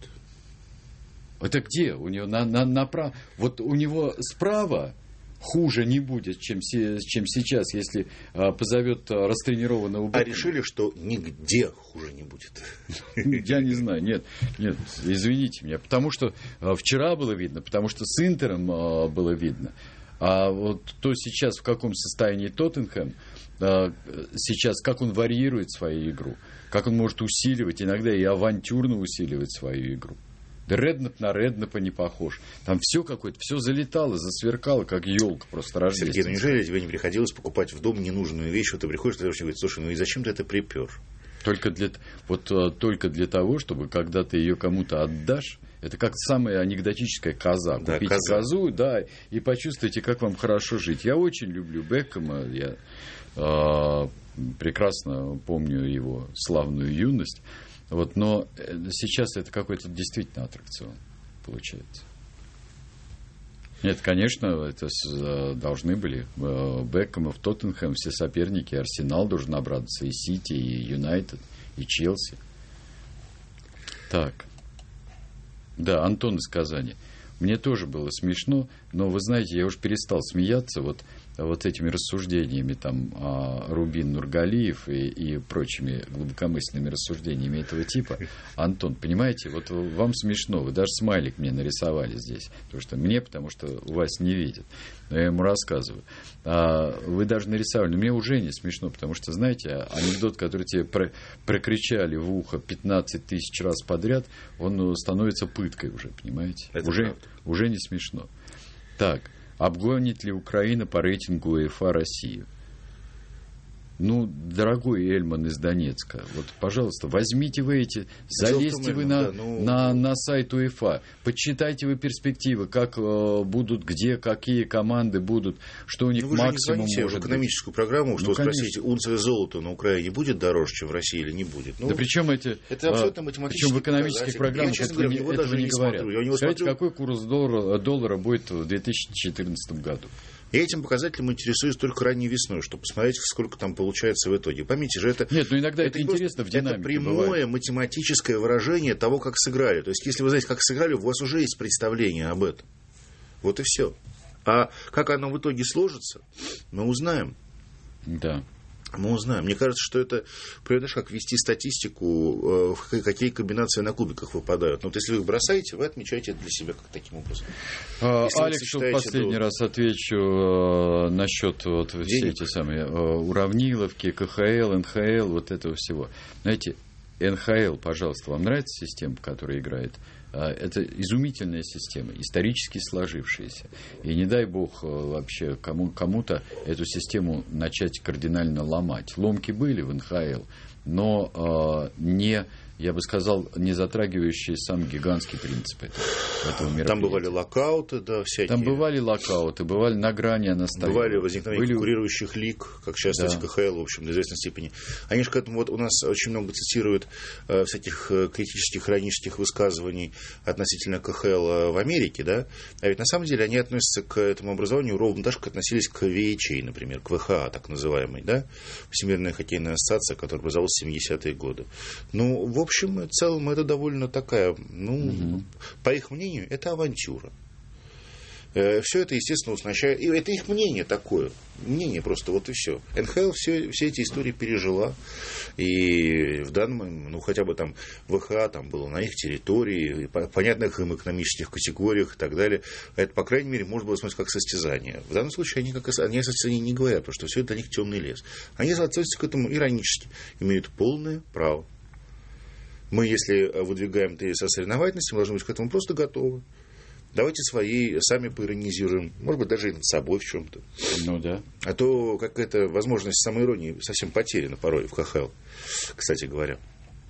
B: Это где? У него направо. Вот у него справа хуже не будет, чем сейчас, если позовет растренированного Бэкхэма.
D: А решили, что нигде хуже не будет.
B: Я не знаю, нет, извините меня. Потому что вчера было видно, потому что с Интером было видно. А вот то сейчас, в каком состоянии Тоттенхэм, сейчас, как он варьирует свою игру, как он может усиливать, иногда и авантюрно усиливать свою игру. Да Реднап на Реднапа не похож. Там все какое-то, все залетало, засверкало, как елка просто рождественская.
D: Сергей, неужели тебе не приходилось покупать в дом ненужную вещь? Вот ты приходишь, и говоришь, слушай, и зачем ты это припер?
B: Только для того, чтобы когда ты ее кому-то отдашь, это как самая анекдотическая коза.
D: Да,
B: купите козу, да, и почувствуйте, как вам хорошо жить. Я очень люблю Бекхэма. Я прекрасно помню его славную юность. Но сейчас это какой-то действительно аттракцион получается. Нет, конечно, это должны были Бекхэм, Тоттенхэм, все соперники. Арсенал должен обрадоваться, и Сити, и Юнайтед, и Челси. Так. Да, Антон из Казани. Мне тоже было смешно, но, вы знаете, я уж перестал смеяться вот этими рассуждениями там Рубин Нургалиев и прочими глубокомысленными рассуждениями этого типа. Антон, понимаете, вот вам смешно, вы даже смайлик мне нарисовали здесь, потому что у вас не видят. Но я ему рассказываю. Вы даже нарисовали, но мне уже не смешно, потому что, знаете, анекдот, который тебе прокричали в ухо 15 тысяч раз подряд, он становится пыткой уже, понимаете? Уже не смешно. Так. Обгонит ли Украина по рейтингу УЕФА Россию? Дорогой Эльман из Донецка, пожалуйста, возьмите вы залезьте вы на сайт УЕФА, подсчитайте вы перспективы, как будут, где, какие команды будут, что у них максимум может быть.
D: В экономическую программу, что спросите, унция золота на Украине будет дороже, чем в России, или не будет?
B: Да причем это абсолютно математически. Причем в экономических программах этого не говорят. Скажите, какой курс доллара будет в 2014 году?
D: И этим показателем интересуюсь только ранней весной, чтобы посмотреть, сколько там получается в итоге. Поймите же, это...
B: Нет, иногда это интересно в динамике.
D: Это прямое
B: бывает.
D: Математическое выражение того, как сыграли. То есть, если вы знаете, как сыграли, у вас уже есть представление об этом. Вот и все. А как оно в итоге сложится, мы узнаем.
B: Да.
D: Мы узнаем. Мне кажется, что это, понимаешь, как вести статистику, какие комбинации на кубиках выпадают. Если вы их бросаете, вы отмечаете это для себя как таким образом.
B: Алекс, последний раз отвечу насчет все эти самые уравниловки, КХЛ, НХЛ, этого всего. Знаете, НХЛ, пожалуйста, вам нравится система, которая играет? Это изумительная система, исторически сложившаяся. И не дай бог вообще кому-то эту систему начать кардинально ломать. Ломки были в НХЛ, но не, я бы сказал, не затрагивающие сам гигантский принцип этого мероприятия.
D: Там бывали локауты, да, всякие.
B: Там бывали локауты, бывали на грани, на столе.
D: Бывали возникновения конкурирующих лиг, как сейчас, кстати, КХЛ, в общем, до известной степени. Они же к этому, вот у нас очень много цитируют всяких критических, хронических высказываний относительно КХЛ в Америке, да, а ведь на самом деле они относятся к этому образованию ровно так же, как относились к VHA, например, к ВХА, так называемой, да, Всемирная хоккейная ассоциация, которая образовалась в 70-е годы. Ну, в общем и целом, это довольно такая, по их мнению, это авантюра. Все это, естественно, уснащает. И это их мнение такое. Мнение просто, вот и все. НХЛ все эти истории пережила. И в данном, хотя бы там ВХА там было на их территории, понятных им экономических категориях и так далее. Это, по крайней мере, можно было смотреть как состязание. В данном случае они о состязании не говорят, потому что все это для них темный лес. Они относятся к этому иронически. Имеют полное право. Мы, если выдвигаем тезис о соревновательности, мы должны быть к этому просто готовы. Давайте сами поиронизируем. Может быть, даже и над собой в чем-то.
B: Ну да.
D: А то какая-то возможность самоиронии совсем потеряна порой в КХЛ, кстати говоря.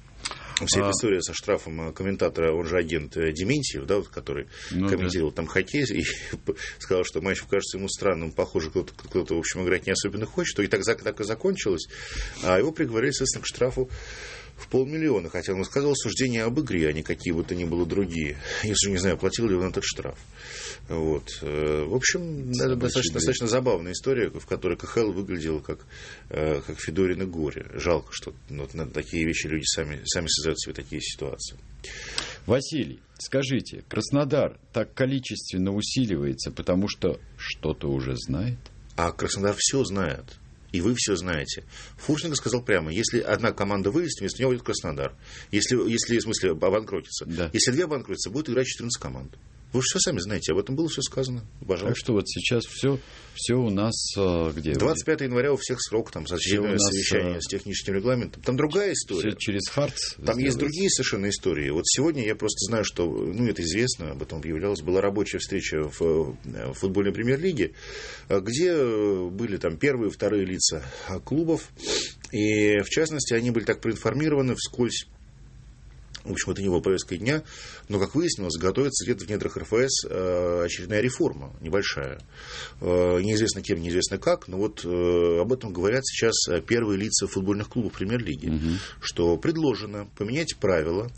D: Вся эта история со штрафом комментатора, он же агент Дементьев, да, вот, который комментировал там хоккей, и сказал, что матч кажется ему странным, похоже, кто-то, в общем, играть не особенно хочет, и так и закончилось. А его приговорили, естественно, к штрафу в 500 000, хотя он высказывал суждения об игре, а не какие бы то ни было другие. Я же не знаю, платил ли он этот штраф. Вот. В общем, это достаточно забавная история, в которой КХЛ выглядел как Федорино горе. Жалко, что на такие вещи люди сами создают себе такие ситуации.
B: Василий, скажите, Краснодар так количественно усиливается, потому что что-то уже знает?
D: А Краснодар все знает. И вы все знаете. Фурсенко сказал прямо, если одна команда вылезет, вместо него будет Краснодар. Если в смысле, обанкротится. Да. Если две обанкротятся, будет играть 14 команд. Вы же все сами знаете, об этом было все сказано. Пожалуйста.
B: Так что вот сейчас все у нас где?
D: 25 января у всех срок, там, очередное совещание с техническим регламентом. Там другая история.
B: Все через Хартс.
D: Там есть другие совершенно истории. Вот сегодня я просто знаю, что, это известно, об этом объявлялось, была рабочая встреча в футбольной премьер-лиге, где были там первые и вторые лица клубов. И, в частности, они были так проинформированы вскользь. В общем, это не было повесткой дня, но, как выяснилось, готовится где-то в недрах РФС очередная реформа, небольшая. Неизвестно кем, неизвестно как, но вот об этом говорят сейчас первые лица футбольных клубов премьер-лиги, что предложено поменять правила,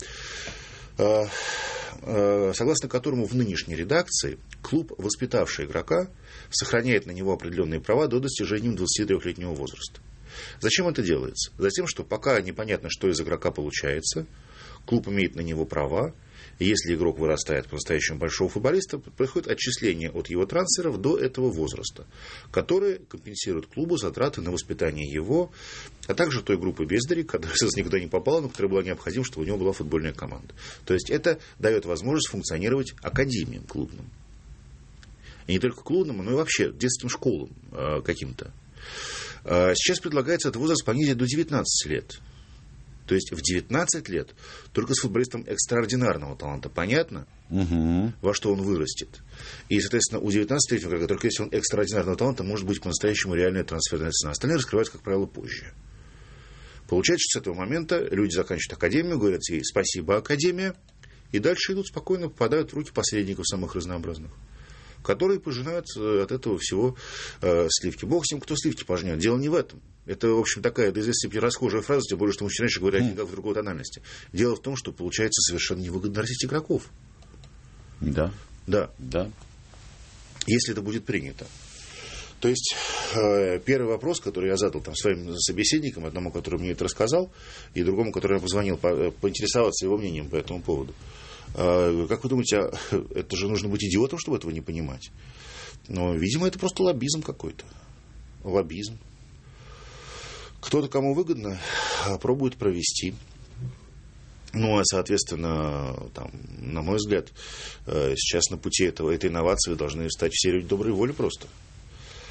D: согласно которому в нынешней редакции клуб, воспитавший игрока, сохраняет на него определенные права до достижения 23-летнего возраста. Зачем это делается? Затем, что пока непонятно, что из игрока получается, клуб имеет на него права, и если игрок вырастает по-настоящему большого футболиста, происходит отчисление от его трансферов до этого возраста, которые компенсируют клубу затраты на воспитание его, а также той группы бездарей, которая никуда не попала, но которая была необходима, чтобы у него была футбольная команда. То есть это дает возможность функционировать академиям клубным. И не только клубным, но и вообще детским школам каким-то. Сейчас предлагается этот возраст понизить до 19 лет. То есть в 19 лет только с футболистом экстраординарного таланта понятно, во что он вырастет. И, соответственно, у 19-летнего игрока, только если он экстраординарного таланта, может быть по-настоящему реальная трансферная цена. Остальные раскрываются, как правило, позже. Получается, что с этого момента люди заканчивают академию, говорят ей «спасибо, академия», и дальше идут спокойно, попадают в руки посредников самых разнообразных, которые пожинают от этого всего сливки. Бог с ним, кто сливки пожнет. Дело не в этом. Это, в общем, такая до известной степени расхожая фраза, тем более, что мы раньше говорили о деньгах в другой тональности. Дело в том, что получается совершенно невыгодно растить игроков.
B: Да.
D: Да. Если это будет принято. То есть, первый вопрос, который я задал там своим собеседникам, одному, который мне это рассказал, и другому, который я позвонил, поинтересоваться его мнением по этому поводу. Как вы думаете, это же нужно быть идиотом, чтобы этого не понимать? Но, видимо, это просто лоббизм какой-то. Лоббизм. Кто-то, кому выгодно, пробует провести. Ну, а, соответственно, там, на мой взгляд, сейчас на пути этой инновации должны встать все люди доброй воли просто.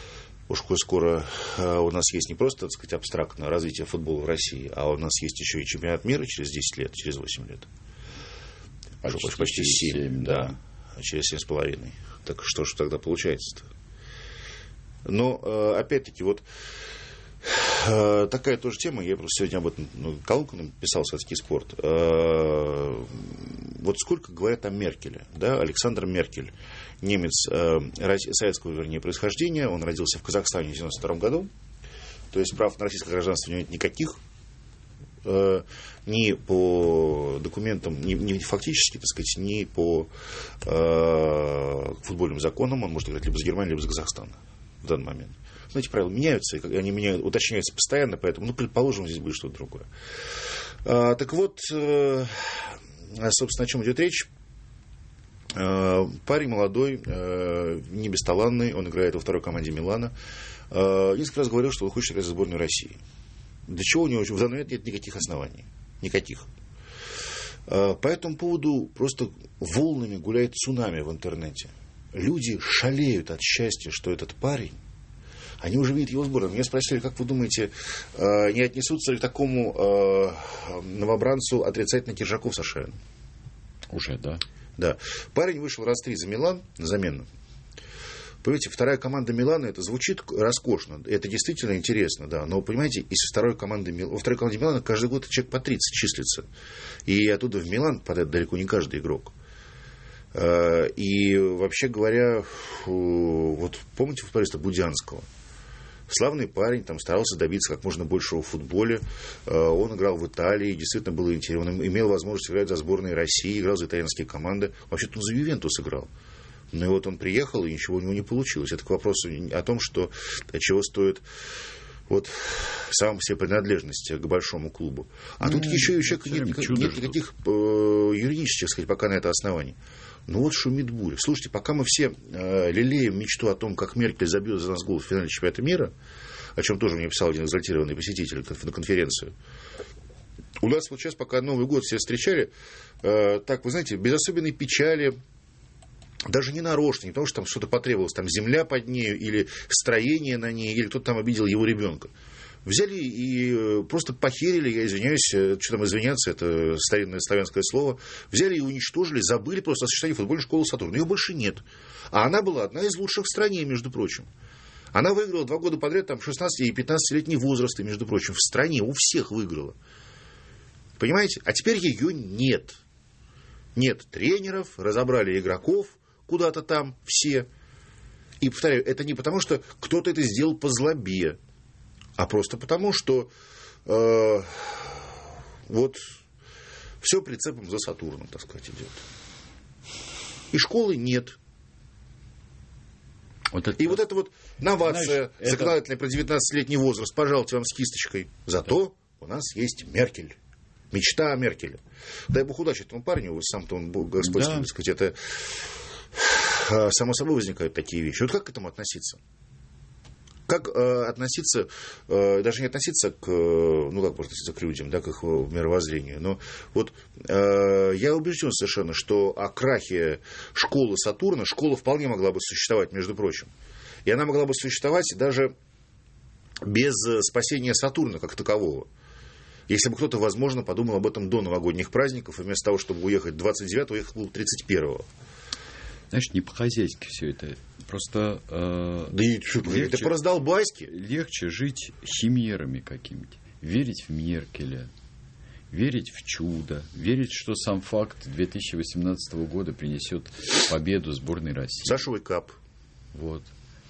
D: уж коль скоро у нас есть не просто, так сказать, абстрактное развитие футбола в России, а у нас есть еще и чемпионат мира через 10 лет, через 8 лет. Почти 7, да. Через 7,5. Так что же тогда получается-то? Но, опять-таки, вот такая тоже тема, я просто сегодня об этом колонку написал, «Советский спорт». Вот сколько говорят о Меркеле, да, Александр Меркель, немец советского, вернее, происхождения, он родился в Казахстане в 1992 году, то есть прав на российское гражданство у него нет никаких, ни по документам, ни фактически, так сказать, ни по футбольным законам, он может играть либо за Германию, либо за Казахстан в данный момент. Но эти правила меняются, и они уточняются постоянно, поэтому, предположим, здесь будет что-то другое. Так вот, собственно, о чем идет речь. Парень молодой, не бесталанный, он играет во второй команде Милана. Несколько раз говорил, что он хочет играть за сборную России. Для чего у него в данный момент нет никаких оснований. Никаких. По этому поводу просто волнами гуляет цунами в интернете. Люди шалеют от счастья, что этот парень, они уже видят его сборную. Меня спросили, как вы думаете, не отнесутся ли к такому новобранцу отрицательно Киржаков с Ашаевым?
B: Уже, да? Да.
D: Парень вышел раз 3 за Милан на замену. Понимаете, вторая команда Милана, это звучит роскошно, это действительно интересно, да, но, понимаете, во второй команде Милана каждый год человек по 30 числится, и оттуда в Милан попадает далеко не каждый игрок. И, вообще говоря, вот помните футболиста Будянского? Славный парень, там старался добиться как можно большего в футболе. Он играл в Италии, действительно было интересно. Он имел возможность играть за сборную России, играл за итальянские команды. Вообще-то он за Ювентус играл. Но и вот он приехал, и ничего у него не получилось. Это к вопросу о том, что чего стоит вот сам по себе принадлежность к большому клубу. А тут еще и у человека нет никаких юридических, так сказать, пока на это оснований. Ну вот шумит буря. Слушайте, пока мы все лелеем мечту о том, как Меркель забьет за нас гол в финале чемпионата мира, о чем тоже мне писал один экзальтированный посетитель на конференцию, у нас вот сейчас, пока Новый год все встречали, так, вы знаете, без особенной печали, даже не нарочно, не потому что там что-то потребовалось, там земля под нею, или строение на ней, или кто-то там обидел его ребенка. Взяли и просто похерили, я извиняюсь, что там извиняться, это старинное славянское слово, взяли и уничтожили, забыли просто о существовании футбольной школы «Сатурн». Ее больше нет. А она была одна из лучших в стране, между прочим. Она выиграла 2 года подряд там 16- и 15-летний возрасты, между прочим, в стране, у всех выиграла. Понимаете? А теперь ее нет. Нет тренеров, разобрали игроков куда-то там все. И, повторяю, это не потому, что кто-то это сделал по злобе, а просто потому, что вот все прицепом за Сатурном, так сказать, идет. И школы нет. Вот это, и вот эта вот новация, знаешь, законодательная про 19-летний возраст, пожалуйте вам с кисточкой. Зато у нас есть Меркель. Мечта о Меркеле. Дай бог удачи этому парню, сам-то он, Господь, так сказать, это само собой возникают такие вещи. Вот как к этому относиться? Как относиться, даже не относиться к, ну как можно относиться к людям, да, к их мировоззрению, но вот я убежден совершенно, что о крахе школы Сатурна, школа вполне могла бы существовать, между прочим. И она могла бы существовать даже без спасения Сатурна как такового. Если бы кто-то, возможно, подумал об этом до новогодних праздников, и вместо того, чтобы уехать 29-го, уехал 31-го.
B: Знаешь, не по-хозяйски все это. Просто
D: это по-раздолбайски.
B: Легче жить химерами какими-то. Верить в Меркеля, верить в чудо, верить, что сам факт 2018 года принесет победу сборной России.
D: Сашевый кап.
B: Вот.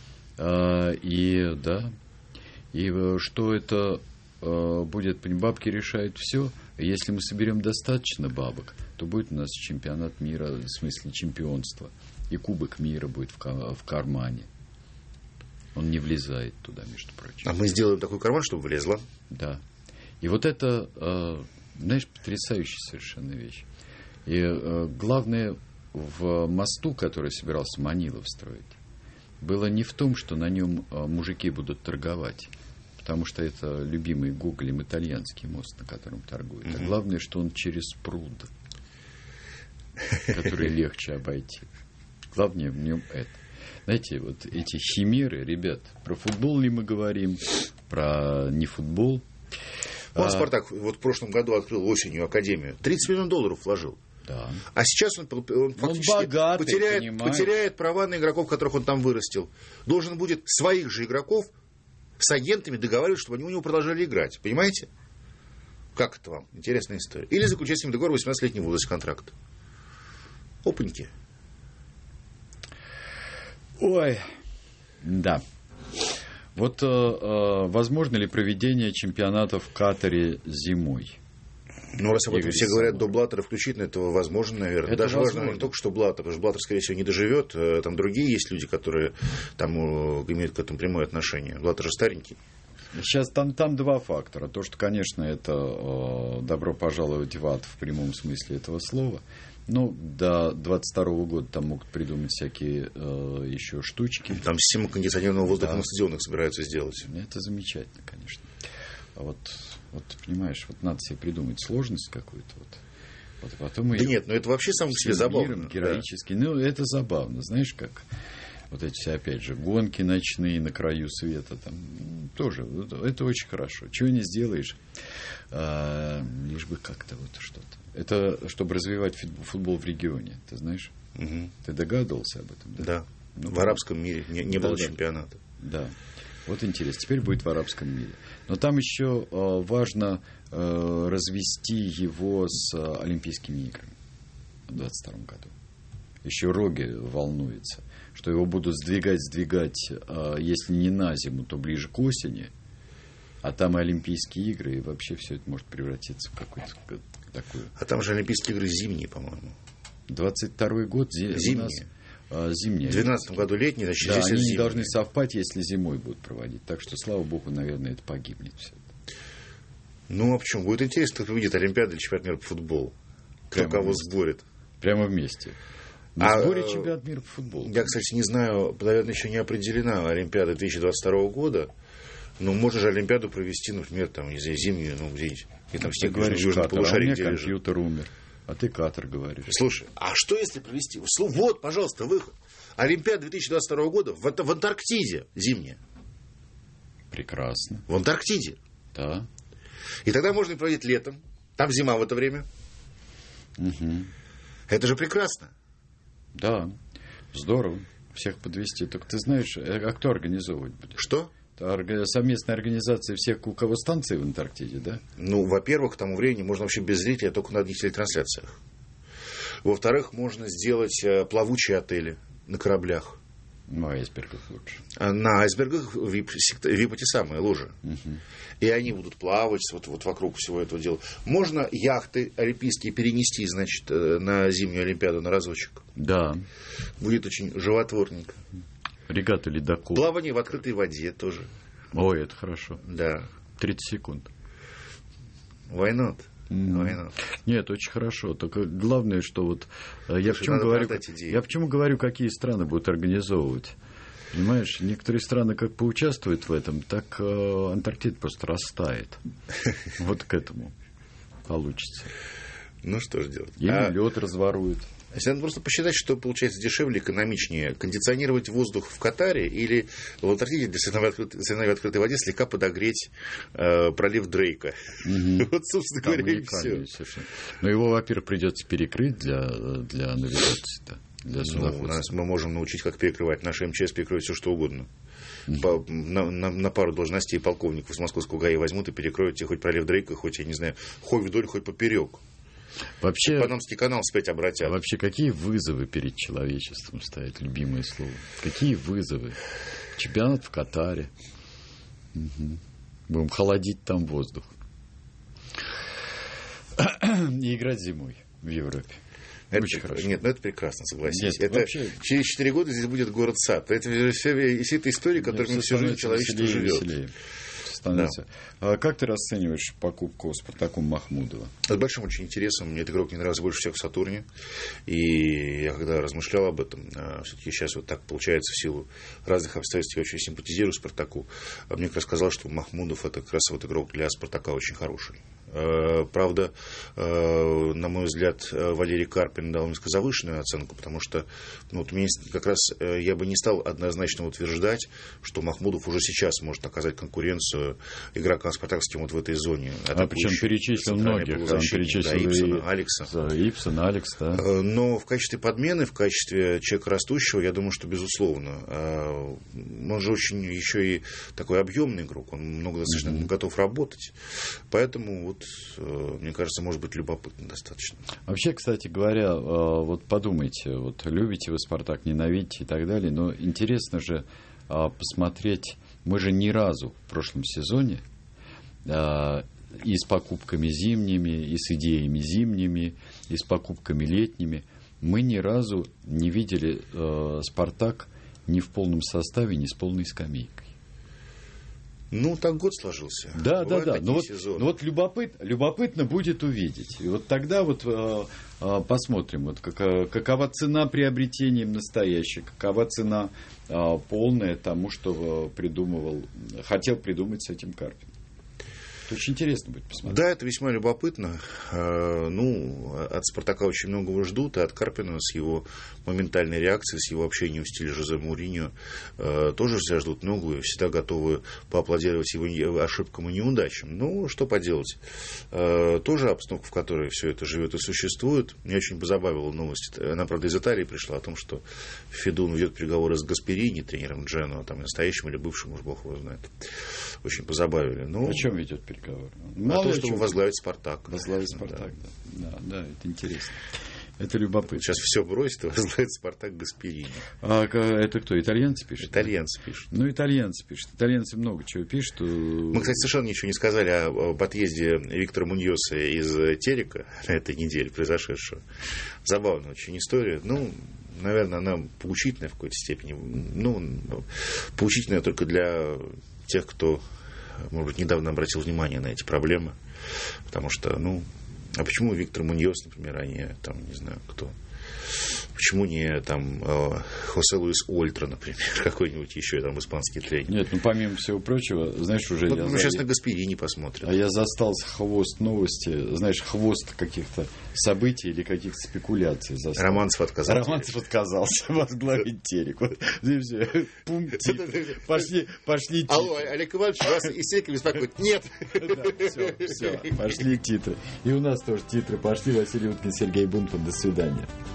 B: И что это будет, бабки решают все. Если мы соберем достаточно бабок, то будет у нас чемпионат мира, в смысле чемпионства. И кубок мира будет в кармане. Он не влезает туда, между прочим.
D: А мы сделаем такой карман, чтобы влезло.
B: Да. И вот это, знаешь, потрясающая совершенно вещь. И главное, в мосту, который собирался Манилов строить, было не в том, что на нем мужики будут торговать. Потому что это любимый Гоголем итальянский мост, на котором торгуют. А главное, что он через пруд, который легче обойти. Главное в нем это. знаете, вот эти химеры, ребят, про футбол ли мы говорим, про не футбол.
D: «Спартак» вот в прошлом году открыл осенью академию. 30 миллионов долларов вложил.
B: Да.
D: А сейчас он фактически
B: богатый,
D: потеряет права на игроков, которых он там вырастил. Должен будет своих же игроков с агентами договаривать, чтобы они у него продолжали играть. Понимаете? Как это вам? Интересная история. Или заключать с ним договор 18-летний возраст контракт. Опаньки.
B: Ой, да. Вот возможно ли проведение чемпионата в Катаре зимой?
D: Ну, раз об этом все говорят до Блаттера включительно, это возможно, наверное.
B: Это
D: даже важно не только, что Блаттер, потому что Блаттер, скорее всего, не доживет. Там другие есть люди, которые там имеют к этому прямое отношение. Блаттер же старенький.
B: Сейчас там два фактора. То, что, конечно, это добро пожаловать в ад в прямом смысле этого слова. Ну, до 22 года там могут придумать всякие еще штучки.
D: Там систему кондиционированного воздуха на стадионах собираются сделать.
B: Это замечательно, конечно. А вот понимаешь, вот надо себе придумать сложность какую-то. Вот потом
D: да нет, но это вообще сам по себе забавно.
B: Героически. Да. Ну, это забавно. Знаешь, как вот эти все, опять же, гонки ночные на краю света. Там тоже. Это очень хорошо. Чего не сделаешь, лишь бы как-то вот что-то. Это чтобы развивать футбол в регионе, ты знаешь?
D: Угу.
B: Ты догадывался об этом? Да.
D: Да. Ну, в арабском мире не было чемпионата.
B: Да. Вот интересно. Теперь будет в арабском мире. Но там еще важно развести его с Олимпийскими играми в 2022 году. Еще Роги волнуется, что его будут сдвигать, если не на зиму, то ближе к осени. А там и Олимпийские игры, и вообще все это может превратиться в какую-то такую...
D: А там же Олимпийские игры зимние, по-моему.
B: 22-й год
D: зимние.
B: Зимние.
D: В 2012 году летние, значит,
B: да,
D: здесь
B: они
D: зимние.
B: не должны совпасть, если зимой будут проводить. Так что, слава богу, наверное, это погибнет все.
D: Ну, а почему? Будет интересно, как увидит Олимпиада или чемпионат мира по футболу. Кто кого сборит.
B: Прямо вместе. На сборе чемпионат мира по футболу.
D: Я, кстати, не знаю, наверное, еще не определена Олимпиада 2022 года. Но можно же Олимпиаду провести, например, там, не знаю, зимнюю, где-нибудь. И там снег в южном полушарии, где лежит.
B: Компьютер умер. А ты Катар говоришь.
D: Слушай, а что если провести? Вот, пожалуйста, выход. Олимпиада 2022 года в Антарктиде зимняя.
B: Прекрасно.
D: В Антарктиде.
B: Да.
D: И тогда можно проводить летом. Там зима в это время.
B: Угу.
D: Это же прекрасно.
B: Да. Здорово. Всех подвести. Только ты знаешь, а кто организовывать будет?
D: Что?
B: Совместная организация всех, у кого станции в Антарктиде, да?
D: Ну, во-первых, к тому времени можно вообще без зрителя, только на одних телетрансляциях. Во-вторых, можно сделать плавучие отели на кораблях.
B: На айсбергах лучше.
D: На айсбергах вип эти самые ложи.
B: Угу.
D: И они будут плавать вот вокруг всего этого дела. Можно яхты олимпийские перенести, значит, на зимнюю Олимпиаду на разочек.
B: Да.
D: Будет очень животворненько.
B: Регата ледокол.
D: Плавание в открытой воде тоже.
B: Ой, это хорошо.
D: Да.
B: 30 секунд.
D: Why not? Why not?
B: Нет, очень хорошо. Только главное, что вот я почему говорю, какие страны будут организовывать. Понимаешь, некоторые страны как поучаствуют в этом, так Антарктида просто растает. Вот к этому получится.
D: Ну что ж делать?
B: Или лед разворует.
D: Если надо просто посчитать, что получается дешевле, экономичнее, кондиционировать воздух в Катаре или в Антарктиде для соревнований в открытой воде слегка подогреть пролив Дрейка. Вот, собственно говоря, и все.
B: Но его, во-первых, придется перекрыть для навигации.
D: Мы можем научить, как перекрывать. Наш МЧС перекроет все, что угодно. На пару должностей полковников с московского ГАИ возьмут и перекроют тебе хоть пролив Дрейка, хоть, я не знаю, хоть вдоль, хоть поперек.
B: Вообще,
D: Панамский канал вспять обратят.
B: Вообще, какие вызовы перед человечеством стоят, любимое слово? Какие вызовы? Чемпионат в Катаре. Угу. Будем холодить там воздух. И играть зимой в Европе.
D: Это
B: очень хорошо.
D: Нет, ну это прекрасно, согласись.
B: Нет,
D: это
B: вообще...
D: Через 4 года здесь будет город-сад. Это все эта история, которой мы всю жизнь человечество живет.
B: Да. А как ты расцениваешь покупку Спартаку Махмудова?
D: С большим очень интересом. Мне этот игрок не нравился больше всех в Сатурне. И я когда размышлял об этом, все-таки сейчас вот так получается в силу разных обстоятельств, я очень симпатизирую Спартаку. Мне как раз сказал, что Махмудов это как раз вот игрок для Спартака очень хороший. Правда, на мой взгляд, Валерий Карпин дал несколько завышенную оценку, потому что как раз я бы не стал однозначно утверждать, что Махмудов уже сейчас может оказать конкуренцию игрокам спартаковским в этой зоне.
B: Причем перечислил многих. Он перечислил
D: Ипсона, Алекса. Да. Но в качестве подмены, в качестве человека растущего, я думаю, что безусловно. Он же очень еще и такой объемный игрок, он много достаточно готов работать. Поэтому мне кажется, может быть любопытно достаточно.
B: Вообще, кстати говоря, подумайте, любите вы «Спартак», ненавидите и так далее, но интересно же посмотреть, мы же ни разу в прошлом сезоне и с покупками зимними, и с идеями зимними, и с покупками летними, мы ни разу не видели «Спартак» ни в полном составе, ни с полной скамейкой.
D: Так год сложился.
B: Да. Любопытно будет увидеть. И тогда посмотрим, какова цена приобретения настоящей, какова цена полная тому, что хотел придумать с этим Карпин. Это очень интересно будет посмотреть.
D: Да, это весьма любопытно. От «Спартака» очень многого ждут, и от Карпина с его моментальной реакцией, с его общением в стиле Жозе Моуриньо тоже все ждут многого и всегда готовы поаплодировать его ошибкам и неудачам. Что поделать. Тоже обстановка, в которой все это живет и существует. Меня очень позабавила новость. Она, правда, из Италии пришла о том, что Федун ведет переговоры с Гасперини, тренером Дженоа, настоящим или бывшим, уж бог его знает. Очень позабавили.
B: О чем ведет переговоры?
D: О том, чтобы возглавить «Спартак».
B: Возглавить «Спартак», да, это интересно. Это любопытно.
D: Сейчас все бросит и возглавит «Спартак» Гасперини.
B: Это кто, итальянцы пишут?
D: Итальянцы пишут.
B: Итальянцы пишут. Итальянцы много чего пишут.
D: Мы, кстати, совершенно ничего не сказали об отъезде Виктора Муньоса из Терека на этой неделе произошедшего. Забавная очень история. Наверное, она поучительная в какой-то степени. Поучительная только для тех, кто, может быть, недавно обратил внимание на эти проблемы. Потому что, а почему Виктор Муньос, например, а не не знаю кто? Почему не Хосе Луис Ольтра, например, какой-нибудь еще испанский тренер?
B: Нет, помимо всего прочего, знаешь, уже
D: сейчас на Гасперини посмотрим.
B: А я застал хвост новости, знаешь, хвост каких-то событий или каких-то спекуляций застал.
D: Романцев
B: отказался возглавить Терек. Пошли титры.
D: Алло, Олег Иванович, вас из Терека беспокоит. Нет.
B: Все, пошли титры. И у нас тоже титры пошли. Василий Уткин, Сергей Бунтман. До свидания.